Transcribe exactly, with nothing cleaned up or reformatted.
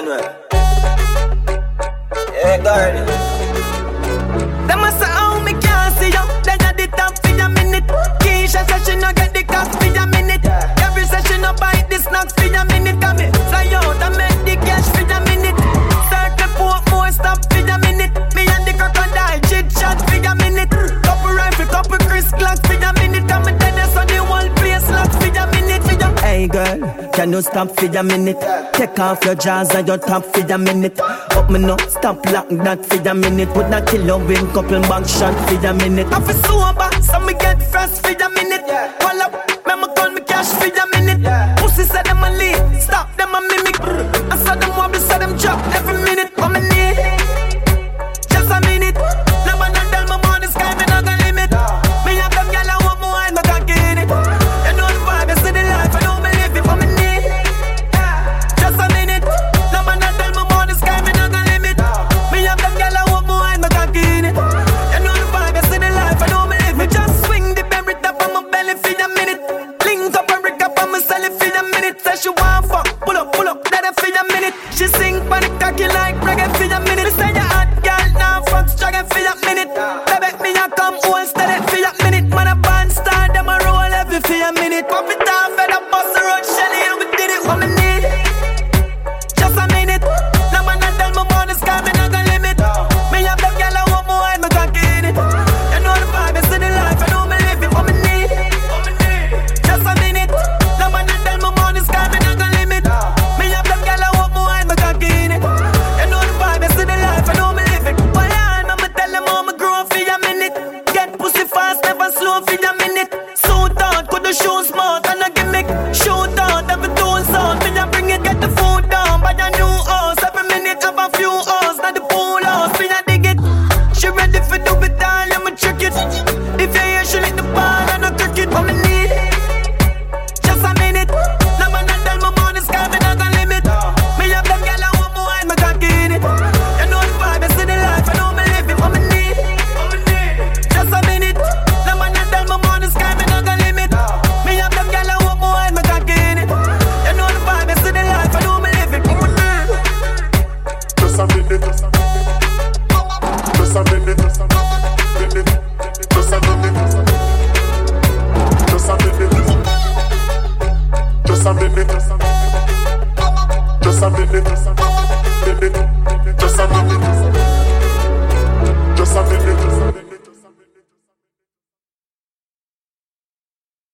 Manuel. Yeah, girl. Them must say, oh, me can't see you. Then you the top for a minute. Keisha said she no get the cost for a minute. Every session no buy the snacks for a minute. Come me fly out and make the cash for a minute. Start the port more stop for a minute. Me and the crocodile chit chat for a minute. Couple rifle, couple Chris clocks for a minute. Come me tell us on the whole place lock for a minute. For a hey girl, can you stop for a minute? Take off your jaws and your top for a minute. Up me no stop lock that for a minute. Put that killer win couple back shot for a minute. I feel sober, so me get fresh for a minute. Call up, me me call me cash for a minute. Pussy said them a lead, stop them a mimic. I saw them wobble, saw them drop every minute. Come in need, just a minute. No man don't tell me money sky, me not gonna limit. Me have them gyal I want more and me can't get it. You know the vibe, you see the life, I don't believe it. Come in need, just a minute. No man don't tell me money sky, me not gonna limit. Me have them gyal I want more and me can't get it. You know the vibe, you see the life, I don't believe it. Just swing the berry top on my belly for a minute. Link up and rick up on me sell it for a minute. Say she want fuck, pull up, pull up, let her for a minute. She sing for the cocky like reggae for a minute. Me say you hot girl, now fuck dragon for a minute. Baby, me a come hold steady for a minute. Man a band star, them a roll heavy for a minute. Pop it off and a bust the road Shelly and we did it what me need. Just a minute. No man a tell me more the sky, me not gonna limit. Me have them gyal I want more and me can't get it. You know the vibe, you see the life, I don't believe it what me need. Just a minute. No man a tell me more the sky, me not gonna limit. Me have them gyal I want more and me can't get it. You know the vibe, you see the life, I don't believe it. Why I mama tell them how me grow for a minute. Get pussy fast, never slow for a minute. Suit out, put the shoes smart and a gimmick. Show